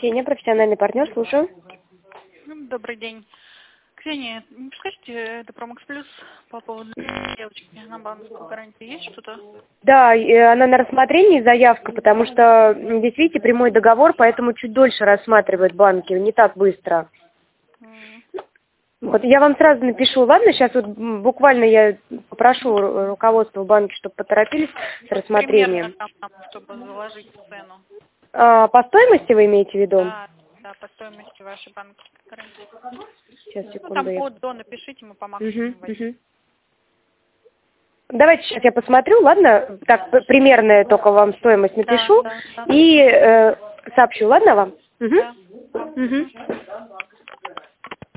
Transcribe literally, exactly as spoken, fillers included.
Ксения, профессиональный партнер, слушаю. Добрый день. Ксения, не подскажите, это Промакс Плюс по поводу девочки на банковскую гарантию. Есть что-то? Да, и она на рассмотрении, заявка, потому что, здесь, видите, прямой договор, поэтому чуть дольше рассматривают банки, не так быстро. Mm. Вот я вам сразу напишу, ладно? Сейчас вот буквально я попрошу руководство банка, чтобы поторопились с рассмотрением. Примерно там, чтобы заложить цену. А, по стоимости вы имеете в виду? Да, да, по стоимости вашей банковской гарантии. Сейчас, Ну, секунду. там я... от до напишите, мы по максимуму Угу, возьмем. угу. Давайте сейчас я посмотрю, ладно? Так, примерно только вам стоимость напишу Да, да, да. и э, сообщу, ладно вам? Угу. Да. Угу.